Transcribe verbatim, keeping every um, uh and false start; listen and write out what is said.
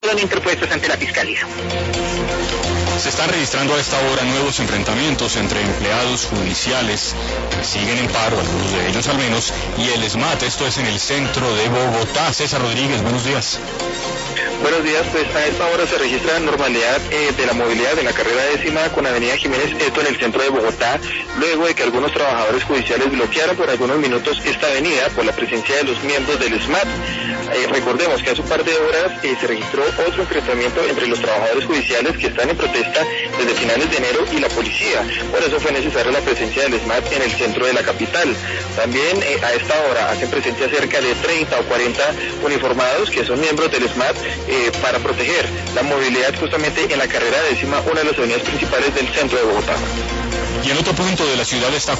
Son interpuestos ante la Fiscalía. Se están registrando a esta hora nuevos enfrentamientos entre empleados judiciales que siguen en paro, algunos de ellos al menos, y el SMAT. Esto es en el centro de Bogotá. César Rodríguez, buenos días. Buenos días, pues a esta hora se registra normalidad eh, de la movilidad en la carrera décima con Avenida Jiménez, esto en el centro de Bogotá, luego de que algunos trabajadores judiciales bloquearan por algunos minutos esta avenida por la presencia de los miembros del SMAT. Eh, recordemos que hace un par de horas eh, se registró otro enfrentamiento entre los trabajadores judiciales que están en protesta desde finales de enero y la policía, por eso fue necesaria la presencia del SMAT en el centro de la capital. También eh, a esta hora hacen presencia cerca de treinta o cuarenta uniformados que son miembros del SMAT eh, para proteger la movilidad justamente en la carrera décima, una de las avenidas principales del centro de Bogotá. Y en otro punto de la ciudad está